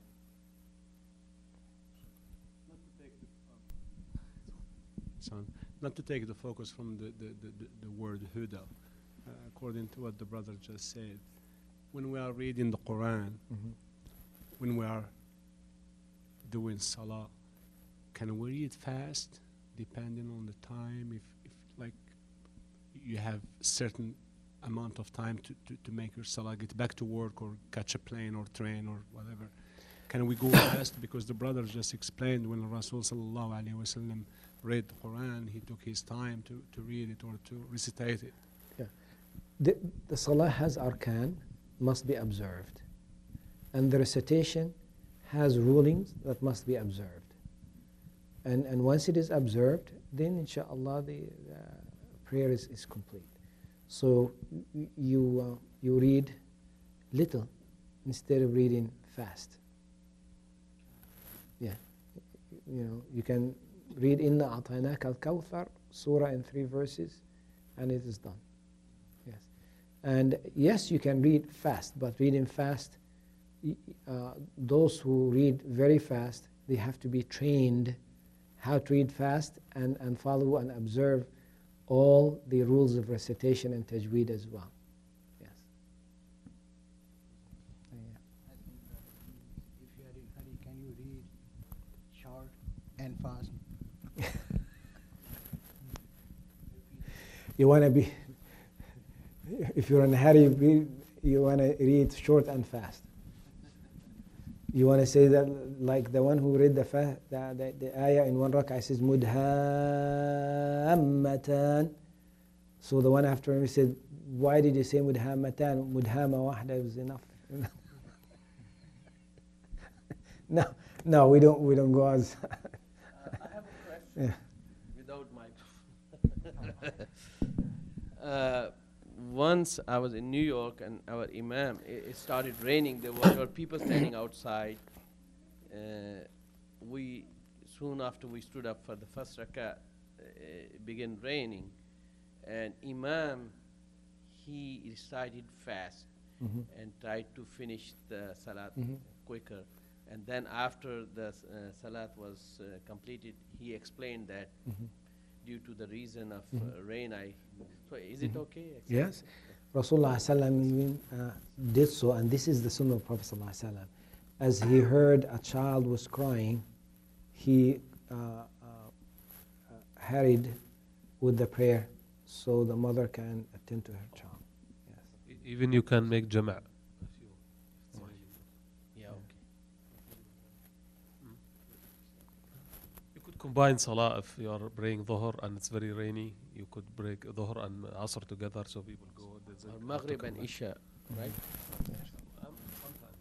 not to take the um, son, not to take the focus from the the, the, the, the word huda, uh, according to what the brother just said. When we are reading the Quran, Mhm. when we are doing salah, can we read fast, depending on the time? If, if like you have certain amount of time to, to, to make your salah, get back to work or catch a plane or train or whatever, can we go fast? Because the brother just explained when Rasul sallallahu alaihi wasallam read the Quran, he took his time to, to read it or to recitate it. The, the salah has arkan, must be observed, and the recitation has rulings that must be observed. And and once it is observed, then inshallah the, the prayer is, is complete. So y- you uh, you read little instead of reading fast. Yeah, you know you can read Inna A'tainaka al-Kawthar surah in three verses, and it is done. Yes, and yes, you can read fast, but reading fast, y- uh, those who read very fast, they have to be trained how to read fast and, and follow and observe all the rules of recitation and tajweed as well. Yes. I think that if you are in hurry, can you read short and fast? You want to be, if you're in a hurry, be- you want to read short and fast. You want to say that like the one who read the, fa- the, the, the ayah in one rak'ah says mudhammatan. So the one after him said, why did you say mudhammatan? Mudhamma wahda is enough. no, no, we don't. We don't go as. Uh, I have a question Yeah. without microphone. uh, once I was in New York and our imam, it, it started raining. There were, there were people standing outside. Uh, we soon after we stood up for the first rak'ah, uh, it began raining, and imam he recited fast Mhm. and tried to finish the salat Mhm. quicker. And then after the s- uh, salat was uh, completed, he explained that Mhm. due to the reason of Mhm. uh, rain, I. So is it Mhm. okay? Yes. Rasulullah sallam even uh, did so, and this is the sunnah of Prophet sallallahu alaihi wasallam. as he heard a child was crying, he uh, uh, hurried with the prayer so the mother can attend to her child. Yes. E- Even you can make jama'. Yeah, okay. You could combine salah if you are praying dhuhr and it's very rainy. You could break dhuhr and asr together so people go. there's a- Or have to Maghrib and combine. Isha, right? Um, sometimes.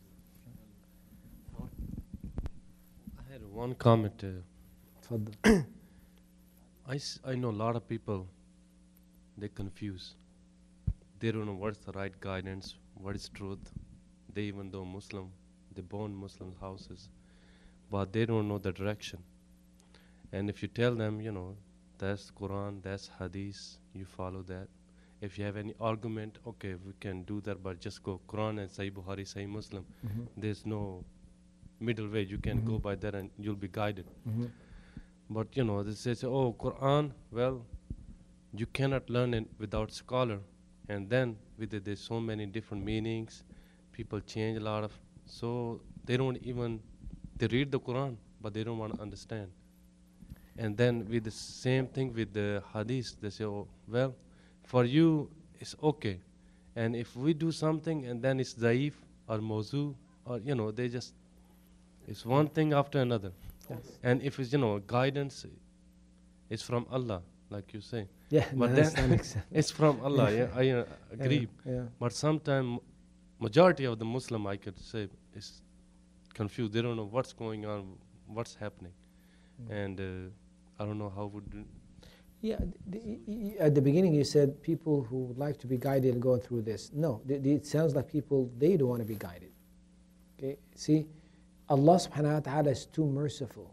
I had one comment. Uh, تفضل. I, s- I know a lot of people, they confuse. They don't know what's the right guidance, what is truth. They even though Muslim, they born Muslim houses, but they don't know the direction. And if you tell them, you know, that's Quran, that's Hadith, you follow that. If you have any argument, okay, we can do that, but just go Quran and Sahih Bukhari, Sahih Muslim. Mhm. There's no middle way. You can go Mhm. by that and you'll be guided. Mhm. But you know, they say, oh, Quran, well, you cannot learn it without scholar. And then with it, there's so many different meanings. People change a lot of, so they don't even, they read the Quran, but they don't want to understand. And then with the same thing with the Hadith, they say, oh, well, for you, it's okay. And if we do something and then it's daif or mawzu, or, you know, they just, it's one thing after another. Yes. And if it's, you know, guidance, it's from Allah, like you say. Yeah, But no, then- that's not accept- It's from Allah, yeah, I uh, agree. Yeah, yeah. But sometimes, majority of the Muslim, I could say, is confused. They don't know what's going on, what's happening. Mm. And uh, I don't know how would, do- Yeah, th- th- y- y- at the beginning you said people who would like to be guided and going through this. No, th- th- it sounds like people, they don't want to be guided. Okay, see, Allah subhanahu wa ta'ala is too merciful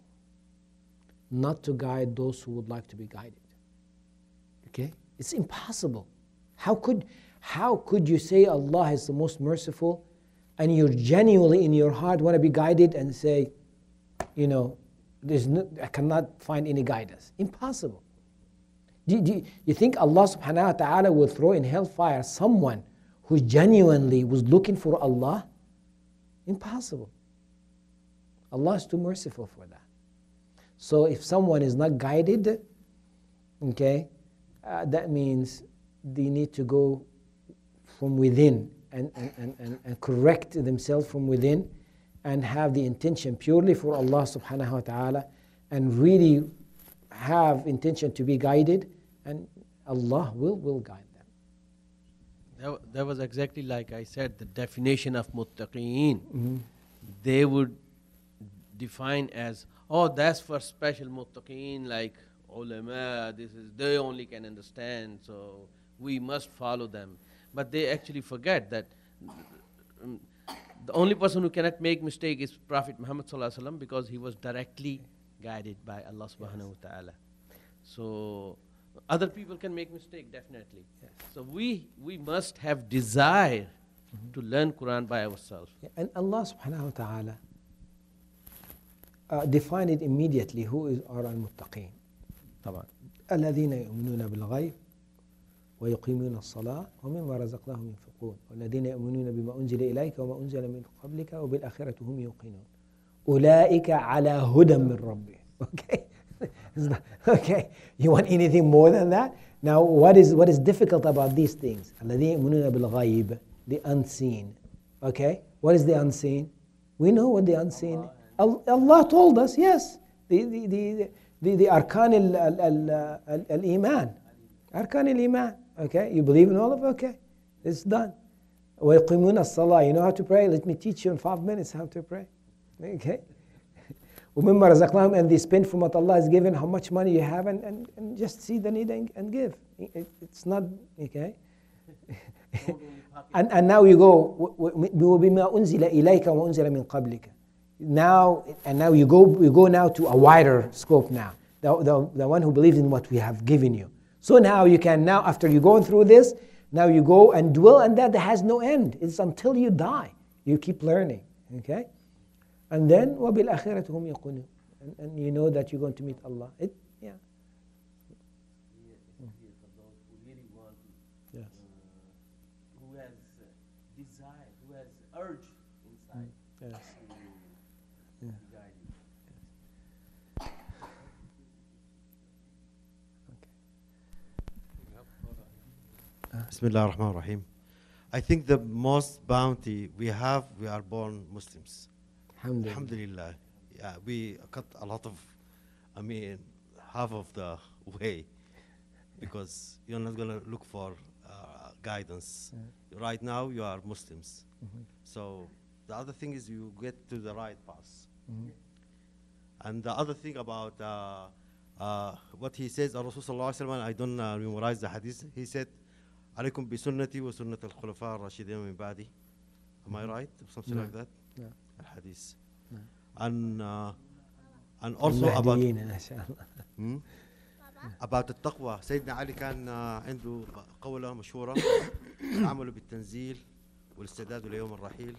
not to guide those who would like to be guided. Okay, it's impossible. How could, how could you say Allah is the most merciful and you're genuinely in your heart want to be guided and say, you know, there's no, I cannot find any guidance. Impossible. Do, do you think Allah subhanahu wa ta'ala will throw in hellfire someone who genuinely was looking for Allah? Impossible. Allah is too merciful for that. So if someone is not guided, okay, uh, that means they need to go from within and, and, and, and, and correct themselves from within and have the intention purely for Allah subhanahu wa ta'ala and really have intention to be guided, and Allah will, will guide them. That, wa- that was exactly like I said, the definition of muttaqeen. Mhm. They would define as, oh, that's for special muttaqeen, like ulama, this is, they only can understand, so we must follow them. But they actually forget that um, the only person who cannot make mistake is Prophet Muhammad sallallahu alaihi wasallam, because he was directly guided by Allah subhanahu wa ta'ala. So other people can make mistake, definitely. Yes. So we we must have desire to learn Quran by ourselves. Yeah, and Allah subhanahu wa ta'ala uh, defined it immediately who is are al-muttaqeen. طبعا. الذين يؤمنون بالغيب ويقيمون الصلاة ومما رزقناهم ينفقون والذين يؤمنون بما أنزل إليك وما أنزل من قبلك وبالآخرة هم يوقنون أولئك على هدى من ربهم. Okay? It's not- okay, you want anything more than that? Now, what is what is difficult about these things? الذين يؤمنون بالغيب, the unseen. Okay, what is the unseen? We know what the unseen. Allah, Allah told us, yes, the the the the, the arkan al al al, al, al iman, arkan al iman. Okay, you believe in all of it. Okay, it's done. ويقيمون الصلاة. You know how to pray? Let me teach you in five minutes how to pray. Okay. ومما رزقناهم, and they spend from what Allah has given, how much money you have, and, and, and just see the need and, and give. It, it's not, okay? and, and now you go, وبما أنزل إليك وما أنزل من قبلك. Now, and now you go, you go now to a wider scope now. The, the, the one who believes in what we have given you. So now you can, now after you going through this, now you go and dwell on that that has no end. It's until you die. You keep learning, okay? And then, وَبِالْآخِرَةِ هُمْ يَقُونُونَ, and, and you know that you're going to meet Allah. It, yeah. Yes. Who has desire, who has urge inside Yes. to Bismillah ar-Rahman ar-Rahim. I think the most bounty we have, we are born Muslims. Alhamdulillah. Alhamdulillah. Yeah, we cut a lot of, I mean, half of the way, because you're not going to look for uh, guidance. Right now, you are Muslims. So the other thing is you get to the right path. And the other thing about uh, uh, what he says, uh, Rasul sallallahu alaihi wasallam, I don't uh, memorize the hadith. He said, "Alaykum bi sunnati wa sunnat al-khulafa ar-rashidin min ba'di." Am I right? Something No. like that. No. Al-hadith. No. And uh, and also about المهديين إن شاء الله. hmm? about التقوى. سيدنا علي كان uh, عنده قولة مشهورة: العمل بالتنزيل والاستعداد ليوم الرحيل.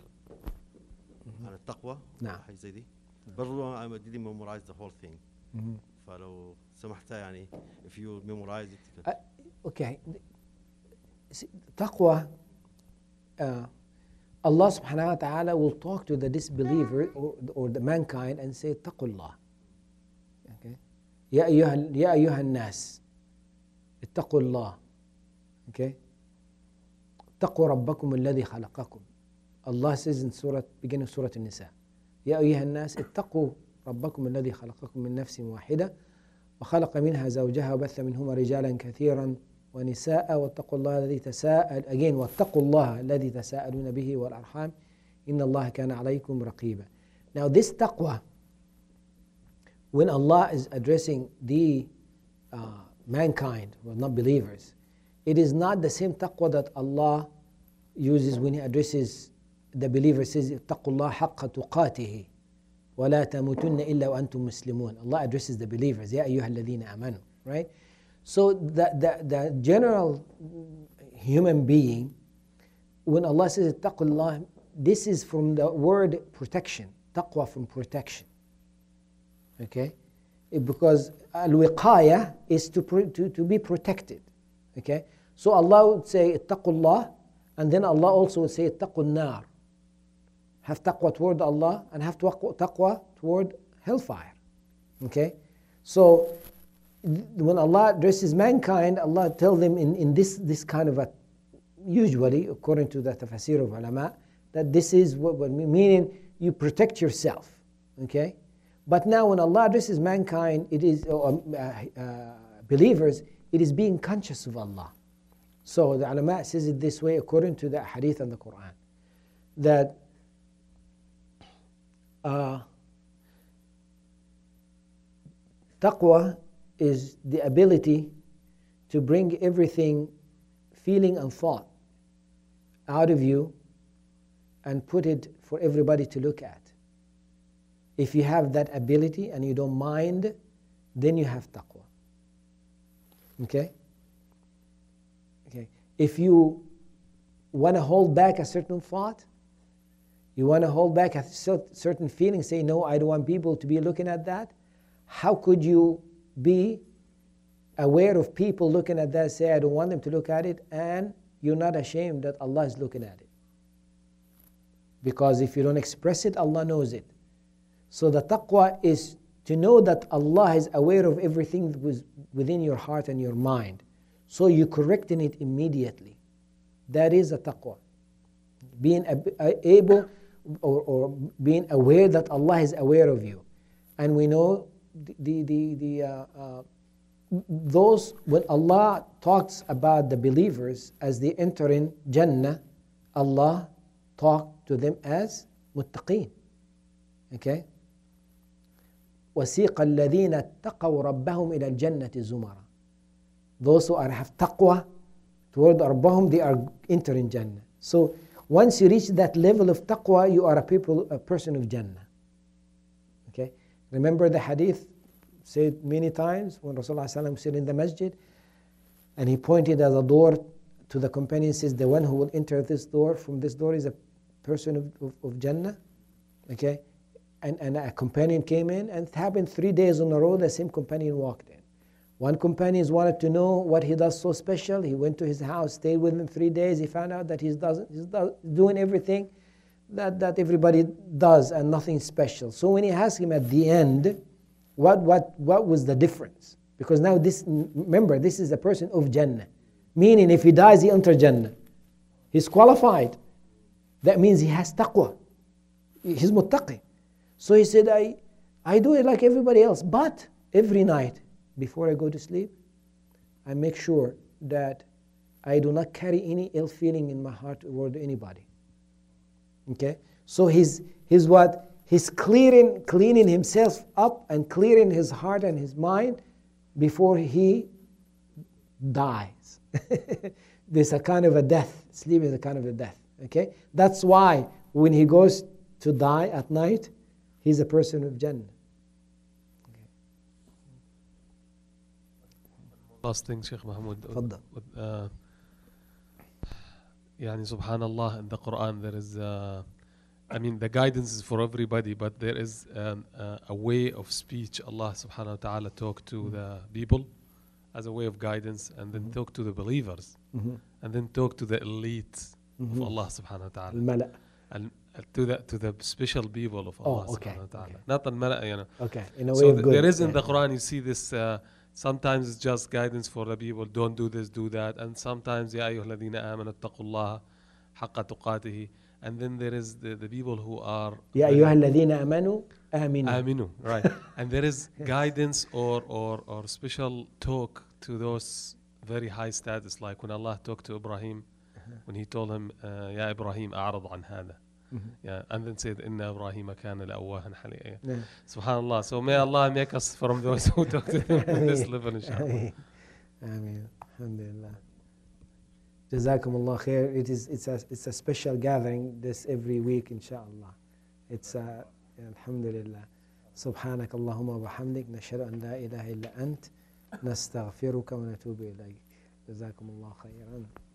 عن التقوى. نعم. حاجة زي دي. برضو I didn't memorize the whole thing. Mhm. فلو سمحت يعني if you memorize it. Uh, okay. See, Taqwa, uh, Allah subhanahu wa ta'ala will talk to the disbeliever or, or the mankind and say, Taqullah. Okay? Ya ayyuha, ya ayyuha nas, ittaqullah. Okay? Taqu rabbakum alladhi khalaqakum. Allah says in surah, beginning of Surah An-Nisa, يا أيها الناس اتقوا ربكم الذي خلقكم من نفس واحدة وخلق منها زوجها وبث منهما رجالا كثيرا ونساء واتقوا الله الذي تساءل again واتقوا الله الذي تساءلون به والأرحام إن الله كان عليكم رقيبا. Now this taqwa, when Allah is addressing the uh, mankind, well not believers, it is not the same taqwa that Allah uses when He addresses the believer. Says اتقوا الله حق تقاته ولا تموتن إلا وأنتم مسلمون. Allah addresses the believers, يا أيها الذين آمنوا, right? So the, the, the general human being, when Allah says اتقوا الله, this is from the word protection, taqwa from protection. Okay? It, because al-wiqaya is to, to, to be protected. Okay? So Allah would say اتقوا الله, and then Allah also would say اتقوا النار. Have taqwa toward Allah and have taqwa toward hellfire. Okay? So when Allah addresses mankind, Allah tells them in, in this, this kind of a, usually according to the tafsir of ulama, that this is what, what meaning you protect yourself. Okay? But now when Allah addresses mankind, it is uh, uh, believers, it is being conscious of Allah. So the ulama says it this way according to the hadith and the Quran, that uh, taqwa is the ability to bring everything, feeling and thought out of you and put it for everybody to look at. If you have that ability and you don't mind, then you have taqwa. Okay? Okay. If you want to hold back a certain thought, you want to hold back a certain feeling, say, no, I don't want people to be looking at that. How could you be aware of people looking at that, say, I don't want them to look at it, and you're not ashamed that Allah is looking at it? Because if you don't express it, Allah knows it. So the taqwa is to know that Allah is aware of everything that was within your heart and your mind. So you're correcting it immediately. That is a taqwa. Being able or, or being aware that Allah is aware of you. And we know the, the, the, uh, uh, those, when Allah talks about the believers as they enter in Jannah, Allah talked to them as muttaqeen. Okay? وَسِيقَ الَّذِينَ اتَّقَوْا رَبَّهُمْ إِلَى الْجَنَّةِ زُمَرًا. Those who are, have taqwa toward Rabbahum, they are entering Jannah. So once you reach that level of taqwa, you are a people, a person of Jannah. Okay? Remember the hadith said many times when Rasulullah said in the masjid, and he pointed at the door to the companion, says, the one who will enter this door, from this door is a person of, of, of Jannah. Okay? And, and a companion came in, and it happened three days in a row, the same companion walked in. One companion wanted to know what he does so special. He went to his house, stayed with him three days. He found out that he's, doesn't, he's does, doing everything that, that everybody does and nothing special. So when he asked him at the end, what, what, what was the difference? Because now this, remember, this is a person of Jannah. Meaning if he dies, he enters Jannah. He's qualified. That means he has taqwa. He's muttaqi. So he said, I, I do it like everybody else, but every night before I go to sleep, I make sure that I do not carry any ill feeling in my heart toward anybody. Okay? So he's, he's what? He's clearing, cleaning himself up and clearing his heart and his mind before he dies. There's a kind of a death. Sleep is a kind of a death. Okay? That's why when he goes to die at night, he's a person of Jannah. Last thing, Sheikh Mahmoud. تفضل. Uh, يعني subhanallah, in the Quran there is, uh, I mean the guidance is for everybody, but there is um, uh, a way of speech. Allah subhanahu wa ta'ala talk to mm-hmm. the people as a way of guidance, and then mm-hmm. talk to the believers, mm-hmm. and then talk to the elite mm-hmm. of Allah subhanahu wa ta'ala. Al-Mala'. And uh, to the to the special people of Allah oh, okay. subhanahu wa ta'ala. Okay. Not al-Mala', you know. Okay, in a way so of th- good. there is in yeah. the Quran, you see this, uh, sometimes it's just guidance for the people, don't do this, do that, and sometimes يا أيها الذين آمنوا اتقوا الله حق تقاته, and then there is the, the people who are يا أيها الذين آمنوا آمنوا. آمنوا, right. And there is guidance or, or, or special talk to those very high status, like when Allah talked to Ibrahim, when he told him uh, يا إبراهيم أعرض عن هذا. Mm-hmm. Yeah, and then said, "Inna Ibrahim kana la'awahan haliyya." Yeah. Subhanallah. So may Allah make us from those who talk to them at this level, inshallah. Ameen. Alhamdulillah. Jazakumullah khair. It is. It's a. It's a special gathering. This every week, inshallah. It's a. Alhamdulillah. سبحانك اللهم وبحمدك نشهد أن لا إله إلا أنت نستغفرك ونتوب إليك. جزاكم الله خيرا.